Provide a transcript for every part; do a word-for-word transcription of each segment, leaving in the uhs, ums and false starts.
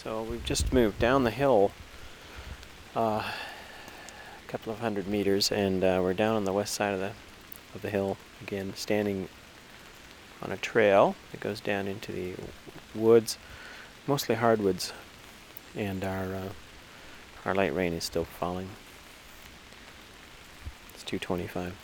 So we've just moved down the hill uh, a couple of hundred meters, and uh, we're down on the west side of the of the hill again, standing on a trail that goes down into the woods, mostly hardwoods, and our uh, our light rain is still falling. It's two twenty-five.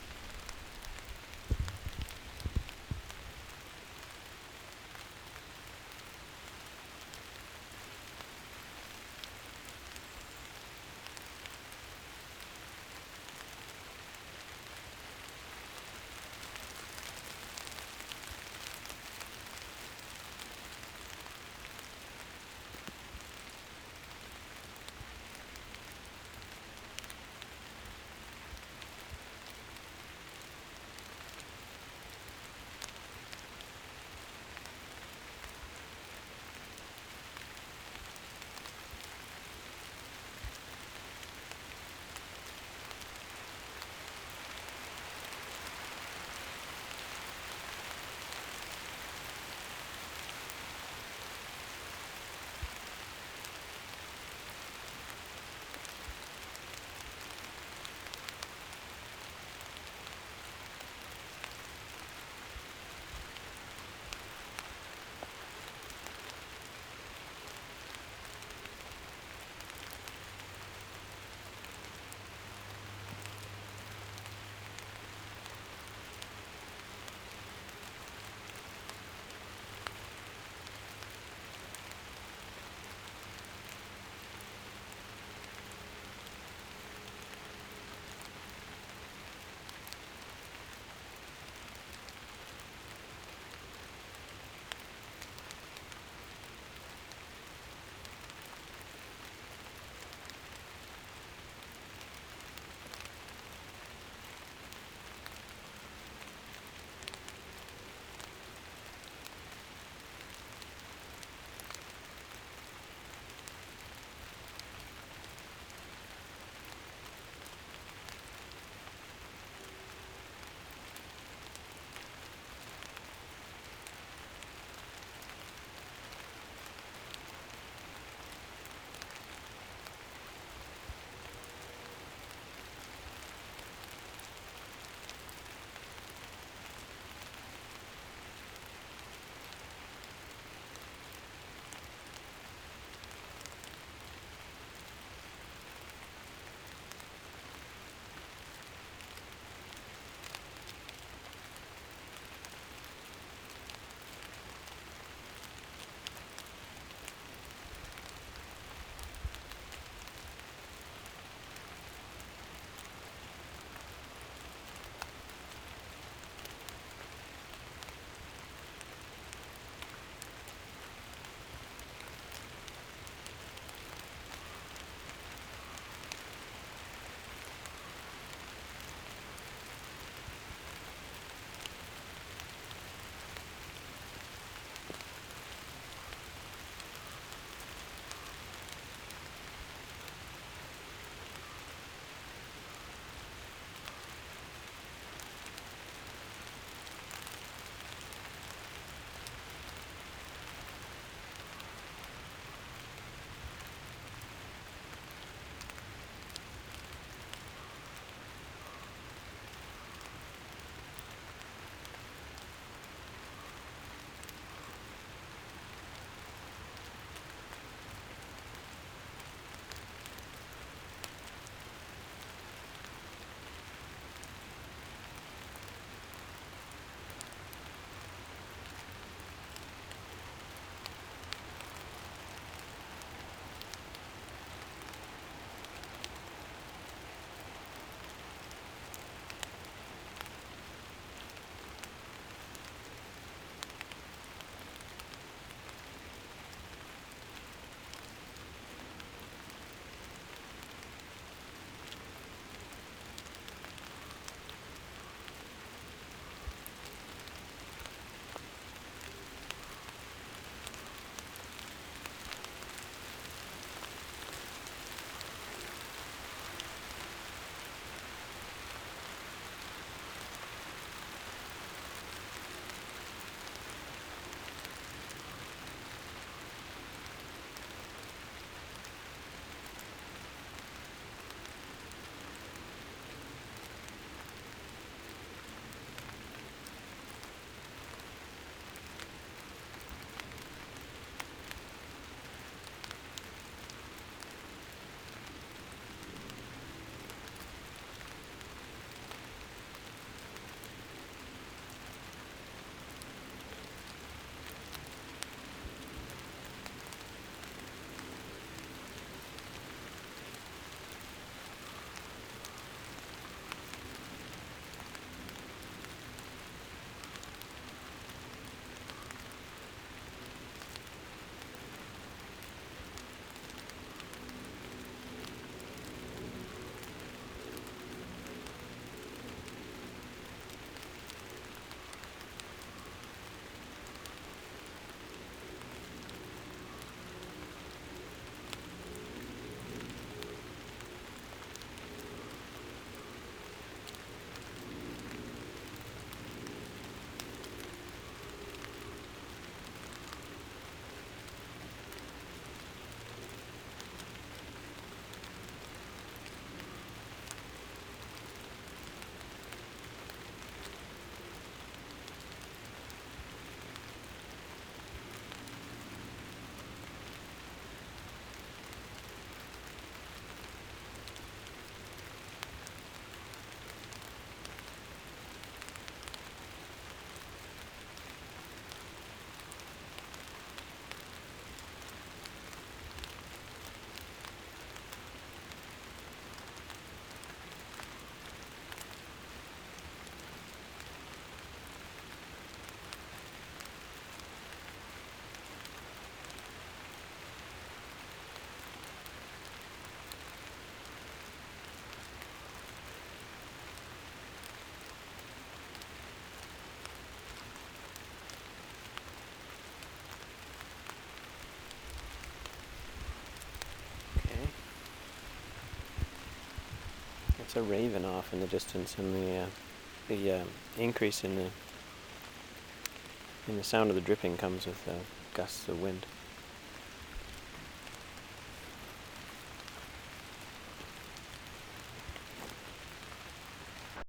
That's a raven off in the distance, and the uh, the uh, increase in the in the sound of the dripping comes with uh, gusts of wind.